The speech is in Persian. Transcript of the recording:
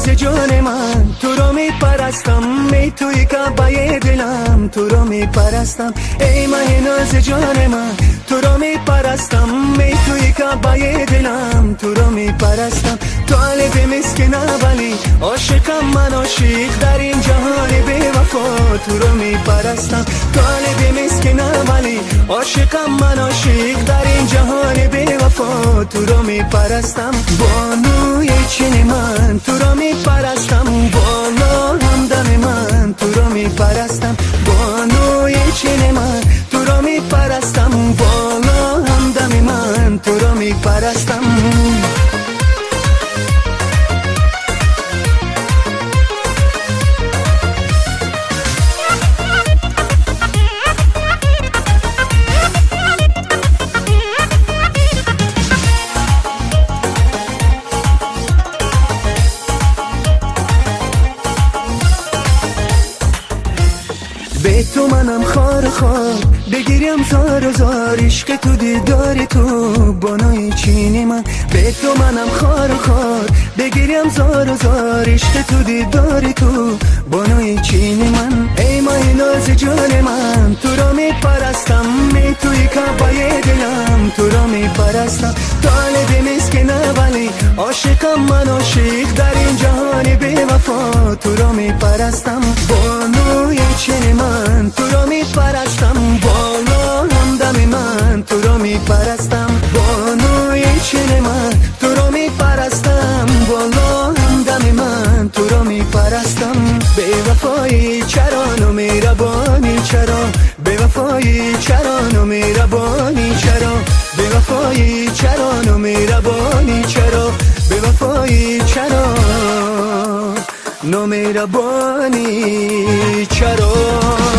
جان من، تو رو میپرستم، می توی کعبه دلم، تو رو میپرستم. ای ماه ناز جان من، تو رو میپرستم، می توی کعبه دلم، تو رو میپرستم. طالب مسکینم ولی عاشقم من، عاشق در این جهان بی وفا، تو رو میپرستم. طالب مسکینم ولی عاشقم من، عاشق در این جهان بی وفا، تو رو میپرستم. بانوی چین من، تو رو میپرستم، بالا همدم من، تو رو میپرستم. بانوی چین من، تو رو میپرستم، بالا همدم من، تو رو میپرستم. به تو منم خار خار، بگیریم زار و زار، عشق تو دیدار تو بانوی چین من. به تو منم خار خار، بگیریم زار و زار، عشق تو دیدار تو بانوی چین من. ای ماه ناز جان من، تو را میپرستم، می توی کعبه دلم، تو را میپرستم. طالب مسکینم ولی عاشقم من، عاشق در این جهان بی وفا، تو را میپرستم. بانوی چین من، تو را میپرستم، بالا همدم من، تو را میپرستم. بانوی چین من، تو را میپرستم، بالا همدم من، تو را میپرستم. به وفایی چرا و مهربانی چرا، به وفایی چرا و مهربانی چرا، به وفایی چرا و مهربانی چرا، به وفایی چرا نو مهربانی چرا.